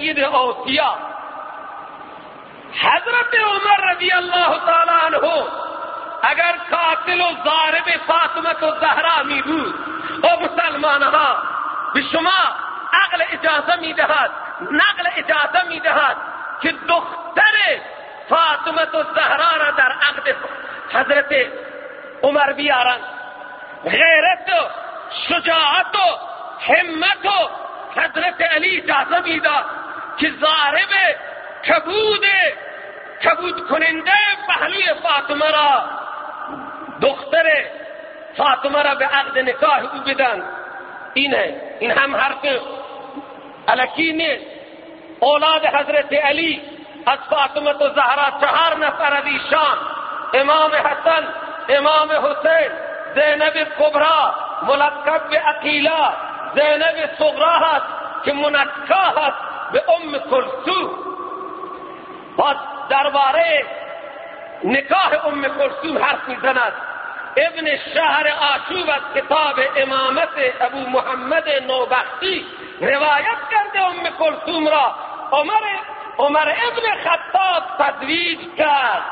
سید اوصیا حضرت عمر رضی اللہ تعالی عنہ اگر قاتل و ضارب فاطمه الزهرا می بود و مسلمانها به شما عقل اجازه می دهد، نقل اجازه می دهد که دختر فاطمه الزهرا را در عقد حضرت عمر بیارن. غیرت و شجاعت و همت و حضرت علی اجازه می داد که ضارب کبود کننده پهلوی فاطمه را، دختر فاطمه را به عقد نکاح او بدن. این هم حرف الکی نیست. اولاد حضرت علی از فاطمه الزهرا 4 نفر از ایشان، امام حسن، امام حسین، زینب کبرا ملقب به عقیلا، زینب صغرا هست که منکا هست به ام کلثوم. و درباره نکاح ام کلثوم حرف میزند. ابن شهر آشوب از کتاب امامت ابو محمد نوبختی روایت کرده ام کلثوم را عمر ابن خطاب تزویج کرد.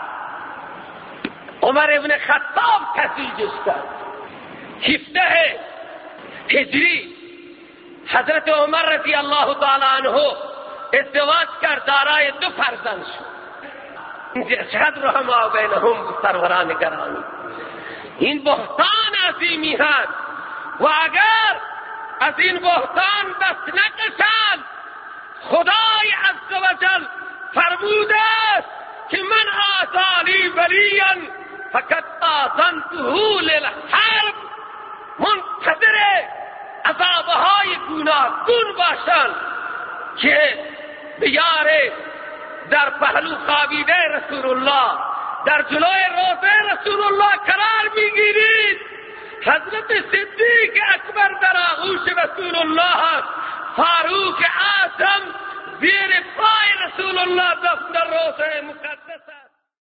عمر ابن خطاب تزویجش کرد. 17 هجری حضرت عمر رضی الله تعالی عنه ازدواج کرد، دارای 2 فرزند شد. چقدر رحمه بینهم سروران گرامی. این بهتان عظیمی هست و اگر از این بهتان دست نکشند خدای عزوجل فرموده است که من آذانی ولیا فقط آذنته للحرب. منتظر عذابهای گوناگون باشند که بیار در پهلو خوابیده رسول الله، در جلوی روضه رسول الله قرار میگیرید. حضرت صدیق اکبر در آغوش رسول الله، فاروق